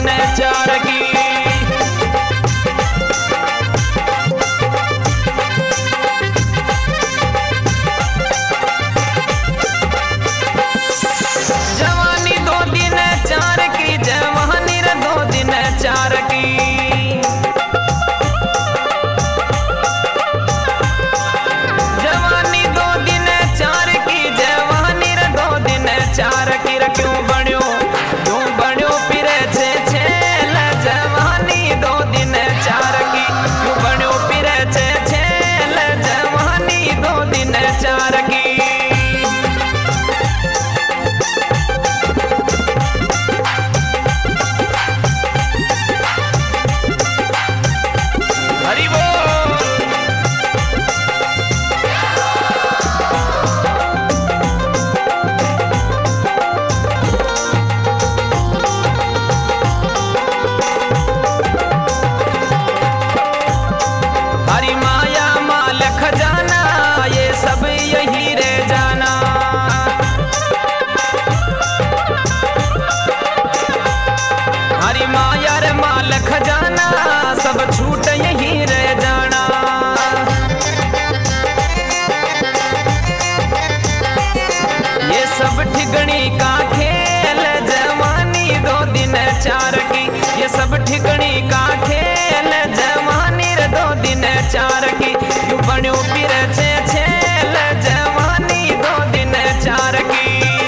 दिन चार की। जवानी 2 दिन चार की, जवानी रे 2 दिन चार की। जवानी 2 दिन चार की, जवानी रे 2 दिन चार की। क्यों बण्यो फिरे छे छेल, जवानी 2 दिन चार की। क्यों बण्यो फिरे छे छेल, जवानी 2 दिन चार की। हरि बोल। हरी माया माल खजाना, ये सब यही रे जाना। हरी माया रे माल खजाना, सब छूट यही रे जाना। ये सब ठिगणी का खेल, जवानी 2 दिन चार की। ये सब ठिगणी का खेल, जवानी रे 2 दिन चार की। क्यों बण्यो फिरे छे छेल, जवानी 2 दिन चार की।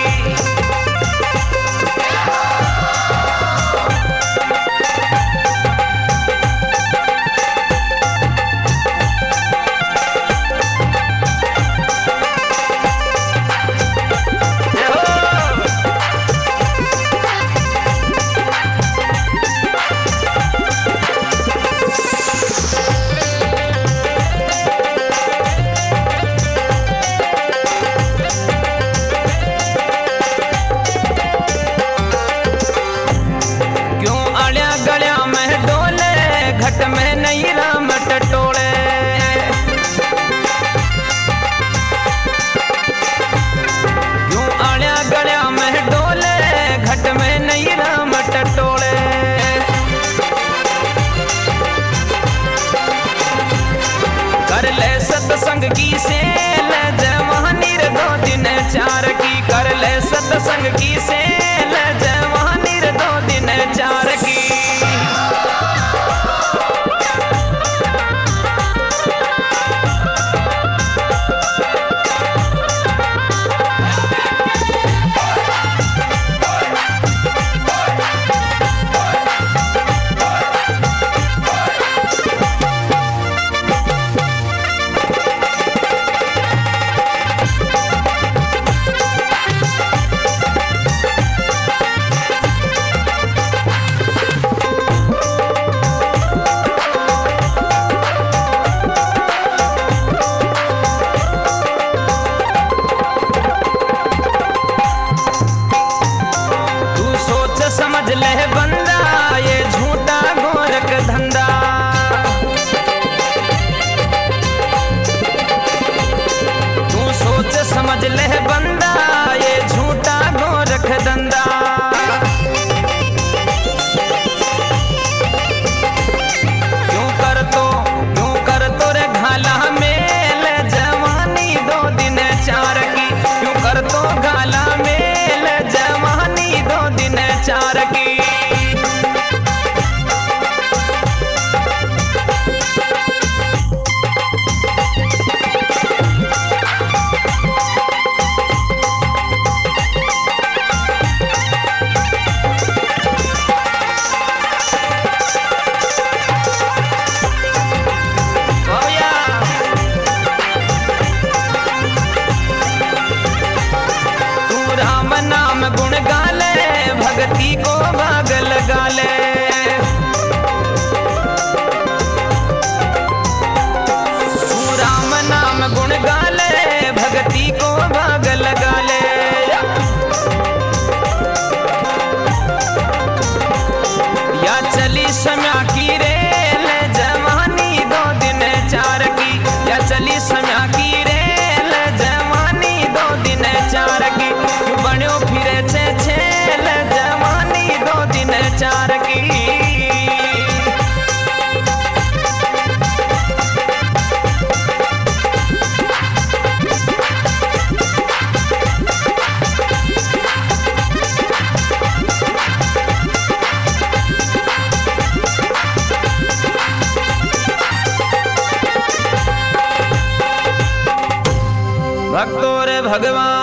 क्यों अड़िया गड़िया में डोले, घट में नहीं राम टटोले। क्यों अड़िया गड़िया में डोले, घट में नहीं राम टटोले। कर ले सत्संग की सेल, जवानी रे 2 दिन चार की। कर ले सत्संग की सेल, जवानी रे 2 दिन चार की। समझ ले बंदा, ये झूठा गोरख धंधा। तू सोच समझ ले बंदा, ये झूठा गोरख धंधा। क्यों कर तो रे घाला मेल, जवानी 2 दिन चार की। क्यों कर तो घाला मेल, जवानी 2 दिन चार की। गुण गाले, भक्ति को भाग लगा ले। तू राम नाम गुण गाले, भक्ति को भाग लगा ले। या चली सम्या की रेल, जवानी 2 दिन चार की। या चली सम्या की रेल, जवानी 2 दिन चार की। बण्यो फिरे छे छेल, जवानी 2 दिन चार की। भगवान।